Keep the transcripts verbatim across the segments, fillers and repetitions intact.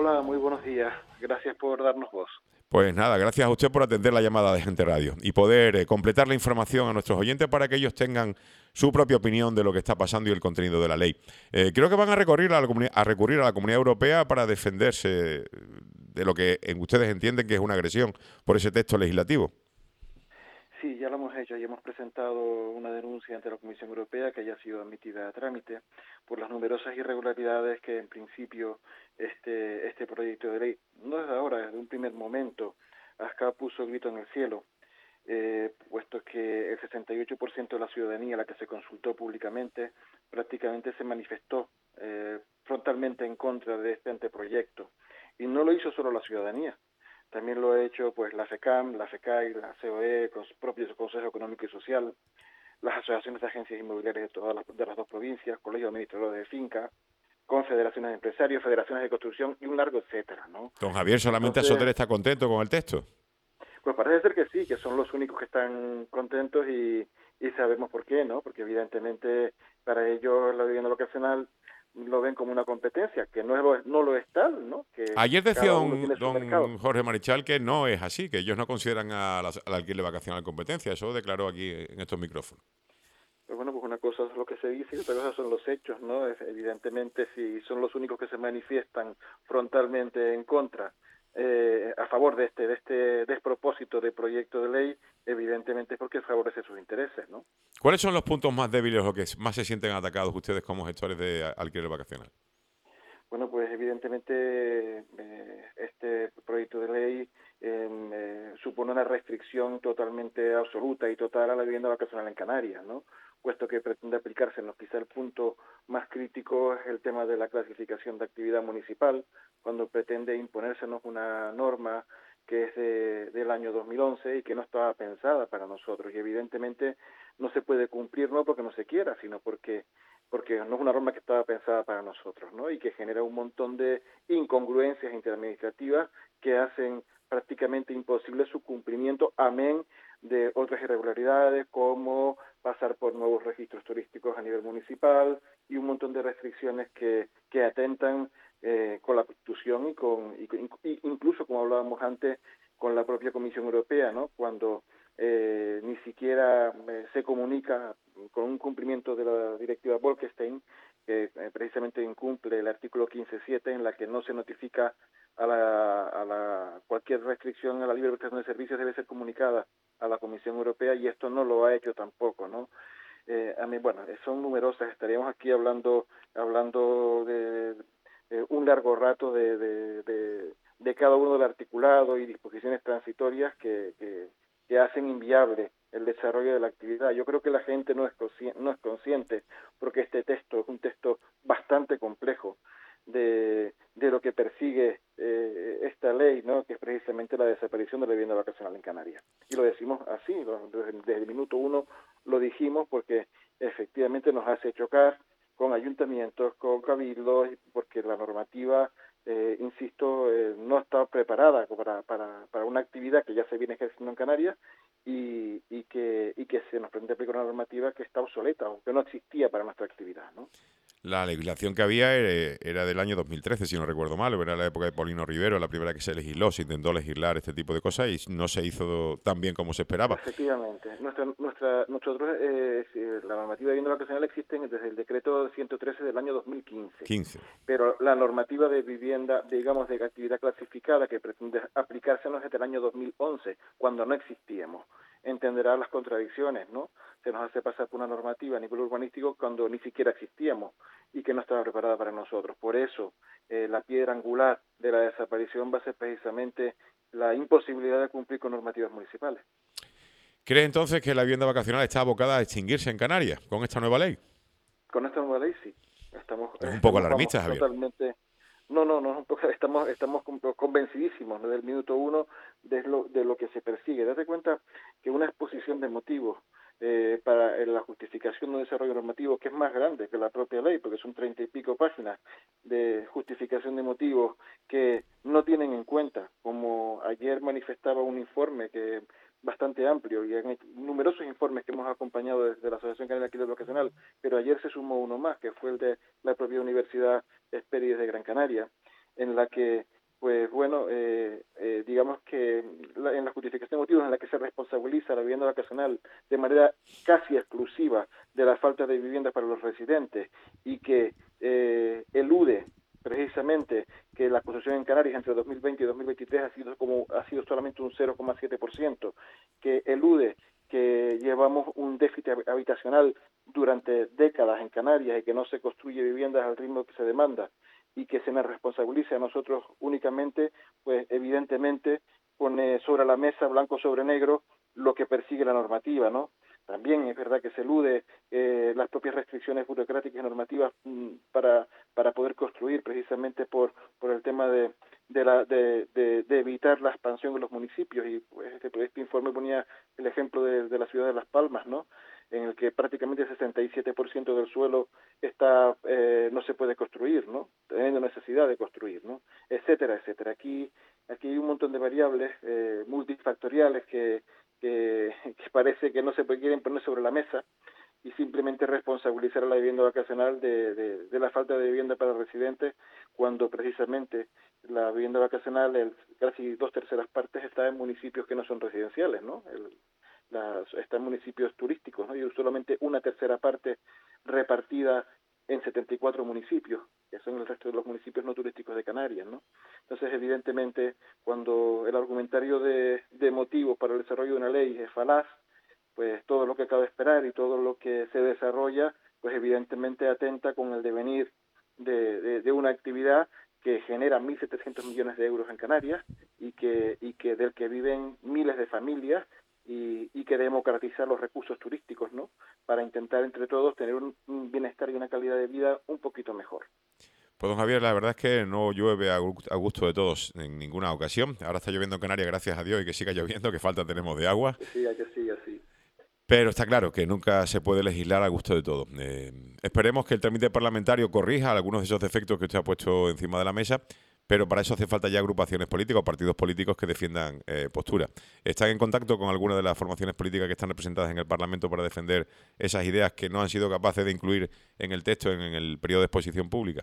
Hola, muy buenos días. Gracias por darnos voz. Pues nada, gracias a usted por atender la llamada de Gente Radio y poder eh, completar la información a nuestros oyentes para que ellos tengan su propia opinión de lo que está pasando y el contenido de la ley. Eh, creo que van a recurrir a la, comuni- a recurrir a la Comunidad Europea para defenderse de lo que eh, ustedes entienden que es una agresión por ese texto legislativo. Sí, ya lo hemos hecho y hemos presentado una denuncia ante la Comisión Europea que haya sido admitida a trámite por las numerosas irregularidades que en principio este este proyecto de ley, no desde ahora, desde un primer momento, acá puso el grito en el cielo, eh, puesto que el sesenta y ocho por ciento de la ciudadanía, la que se consultó públicamente, prácticamente se manifestó eh, frontalmente en contra de este anteproyecto. Y no lo hizo solo la ciudadanía. También lo ha hecho pues la FECAM, la FECAI, la C O E, con su propio Consejo Económico y Social, las asociaciones de agencias inmobiliarias de todas las, de las dos provincias, colegios de administradores de finca, confederaciones de empresarios, federaciones de construcción y un largo etcétera, ¿no? Don Javier, ¿solamente Soter Entonces, está contento con el texto? pues parece ser que sí, que son los únicos que están contentos y, y sabemos por qué, ¿no? Porque evidentemente para ellos la vivienda locacional lo ven como una competencia, que no, es lo, no lo es tal, ¿no? Que Ayer decía cada uno don, tiene su mercado. don Jorge Marichal que no es así, que ellos no consideran a la- al alquiler vacacional competencia. Eso declaró aquí en estos micrófonos. Pues bueno, pues una cosa es lo que se dice y otra cosa son los hechos, ¿no? Es, evidentemente, si son los únicos que se manifiestan frontalmente en contra, eh, a favor de este, de este despropósito de proyecto de ley, evidentemente es porque favorece sus intereses, ¿no? ¿Cuáles son los puntos más débiles o que más se sienten atacados ustedes como gestores de a- alquiler vacacional? Bueno, pues evidentemente eh, este proyecto de ley eh, eh, supone una restricción totalmente absoluta y total a la vivienda vacacional en Canarias, ¿no? Puesto que pretende aplicársenos. Quizá el punto más crítico es el tema de la clasificación de actividad municipal, cuando pretende imponérsenos una norma que es de, del año dos mil once y que no estaba pensada para nosotros. Y evidentemente no se puede cumplir no porque no se quiera, sino porque porque no es una norma que estaba pensada para nosotros, ¿no? Y que genera un montón de incongruencias interadministrativas que hacen prácticamente imposible su cumplimiento, amén de otras irregularidades como pasar por nuevos registros turísticos a nivel municipal y un montón de restricciones que, que atentan eh, con la Constitución y con y, y incluso, como hablábamos antes, con la propia Comisión Europea, ¿no? Cuando eh, ni siquiera eh, se comunica con un cumplimiento de la directiva Bolkestein, que eh, precisamente incumple el artículo quince punto siete, en la que no se notifica a la, a la cualquier restricción a la libre prestación de servicios debe ser comunicada a la Comisión Europea, y esto no lo ha hecho tampoco, ¿no? Eh, a mí, bueno, son numerosas, estaríamos aquí hablando hablando de, de un largo rato de, de, de, de cada uno del articulado y disposiciones transitorias que, que, que hacen inviable el desarrollo de la actividad. Yo creo que la gente no es consciente, no es consciente porque este texto es un texto bastante complejo de, de lo que persigue eh, esta ley, ¿no? Que es precisamente la desaparición de la vivienda vacacional en Canarias. Y lo decimos así, lo, desde, desde el minuto uno lo dijimos porque efectivamente nos hace chocar con ayuntamientos, con cabildos, porque la normativa, eh, insisto, eh, no está preparada para, para, para una actividad que ya se viene ejerciendo en Canarias y, y, que, y que se nos pretende aplicar una normativa que está obsoleta o que no existía para nuestra actividad, ¿no? La legislación que había era, era del año dos mil trece, si no recuerdo mal, era la época de Paulino Rivero, la primera que se legisló, se intentó legislar este tipo de cosas y no se hizo tan bien como se esperaba. Efectivamente. Nuestra, nuestra, nosotros, eh, la normativa de vivienda vacacional existe desde el decreto ciento trece del año dos mil quince. quince. Pero la normativa de vivienda, digamos, de actividad clasificada que pretende aplicársenos desde el año dos mil once, cuando no existíamos. Entenderá las contradicciones, ¿no? Se nos hace pasar por una normativa a nivel urbanístico cuando ni siquiera existíamos y que no estaba preparada para nosotros. Por eso, eh, la piedra angular de la desaparición va a ser precisamente la imposibilidad de cumplir con normativas municipales. ¿Cree entonces que la vivienda vacacional está abocada a extinguirse en Canarias con esta nueva ley? Con esta nueva ley sí, estamos, Es un poco estamos, vamos, alarmista, Javier. totalmente, no, no, no, estamos, estamos convencidísimos desde el minuto uno de lo, de lo que se persigue. Date cuenta que una exposición de motivos eh, para la justificación de un desarrollo normativo que es más grande que la propia ley, porque son treinta y pico páginas de justificación de motivos que no tienen en cuenta, como ayer manifestaba un informe que bastante amplio y en numerosos informes que hemos acompañado desde la Asociación Canaria de Alquiler Vacacional, pero ayer se sumó uno más, que fue el de la propia Universidad Hesperides de Gran Canaria, en la que pues bueno, eh, eh, digamos que la, en la justificación de motivos en la que se responsabiliza la vivienda vacacional de manera casi exclusiva de la falta de vivienda para los residentes y que eh, elude precisamente que la construcción en Canarias entre dos mil veinte y dos mil veintitrés ha sido como ha sido solamente un cero coma siete por ciento, que elude que llevamos un déficit habitacional durante décadas en Canarias y que no se construye viviendas al ritmo que se demanda y que se nos responsabilice a nosotros únicamente, pues evidentemente pone sobre la mesa, blanco sobre negro, lo que persigue la normativa, ¿no? También es verdad que se elude eh, las propias restricciones burocráticas y normativas mmm, para, para poder construir, precisamente por, por el tema de, de, la, de, de, de evitar la expansión de los municipios. Y pues, este, este informe ponía el ejemplo de, de la ciudad de Las Palmas, ¿no? En el que prácticamente el sesenta y siete por ciento del suelo está eh, no se puede construir, ¿no? Teniendo necesidad de construir, ¿no? Etcétera, etcétera. Aquí, aquí hay un montón de variables eh, multifactoriales que, que, que parece que no se quieren poner sobre la mesa y simplemente responsabilizar a la vivienda vacacional de, de, de la falta de vivienda para residentes, cuando precisamente la vivienda vacacional, el, casi dos terceras partes, está en municipios que no son residenciales, ¿no? El, Las, está en municipios turísticos, ¿no? Y solamente una tercera parte repartida en setenta y cuatro municipios, que son el resto de los municipios no turísticos de Canarias, ¿no? Entonces, evidentemente, cuando el argumentario de, de motivos para el desarrollo de una ley es falaz, pues todo lo que cabe esperar y todo lo que se desarrolla, pues evidentemente atenta con el devenir de, de, de una actividad que genera mil setecientos millones de euros en Canarias y que, y que del que viven miles de familias y, y que democratizar los recursos turísticos, ¿no? Para intentar entre todos tener un, un bienestar y una calidad de vida un poquito mejor. Pues don Javier, la verdad es que no llueve a gusto de todos en ninguna ocasión. Ahora está lloviendo en Canarias, gracias a Dios, y que siga lloviendo, que falta tenemos de agua. Que siga, que siga así. Pero está claro que nunca se puede legislar a gusto de todos. Eh, esperemos que el trámite parlamentario corrija algunos de esos defectos que usted ha puesto encima de la mesa, pero para eso hace falta ya agrupaciones políticas o partidos políticos que defiendan eh, postura. ¿Están en contacto con alguna de las formaciones políticas que están representadas en el Parlamento para defender esas ideas que no han sido capaces de incluir en el texto en, en el periodo de exposición pública?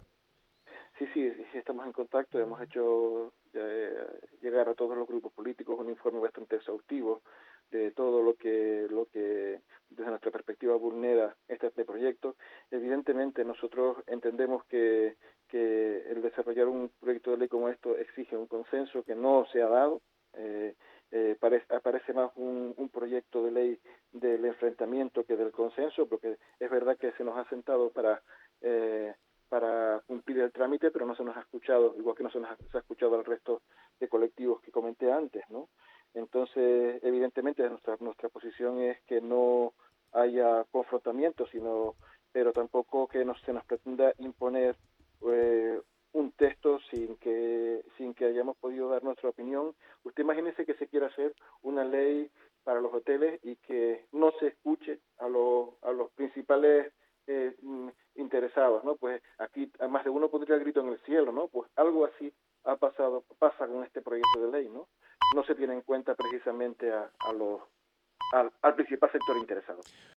Sí, sí, sí, estamos en contacto. Hemos hecho eh, llegar a todos los grupos políticos un informe bastante exhaustivo de todo lo que, lo que desde nuestra perspectiva vulnera este, este proyecto. Evidentemente nosotros entendemos que, que el desarrollar un proyecto de ley como esto exige un consenso que no se ha dado. Eh, eh, parece, aparece más un, un proyecto de ley del enfrentamiento que del consenso, porque es verdad que se nos ha sentado para... Eh, para cumplir el trámite, pero no se nos ha escuchado, igual que no se nos ha, se ha escuchado al resto de colectivos que comenté antes, ¿no? Entonces, evidentemente, nuestra nuestra posición es que no haya confrontamiento, sino, pero tampoco que no se nos pretenda imponer eh, un texto sin que sin que hayamos podido dar nuestra opinión. Usted imagínese que se quiera hacer una ley para los hoteles y que no se escuche a los a los principales eh, interesados, ¿no? Pues aquí a más de uno pondría el grito en el cielo, ¿no? Pues algo así ha pasado, pasa con este proyecto de ley, ¿no? No se tiene en cuenta precisamente a, a los al, al principal sector interesado.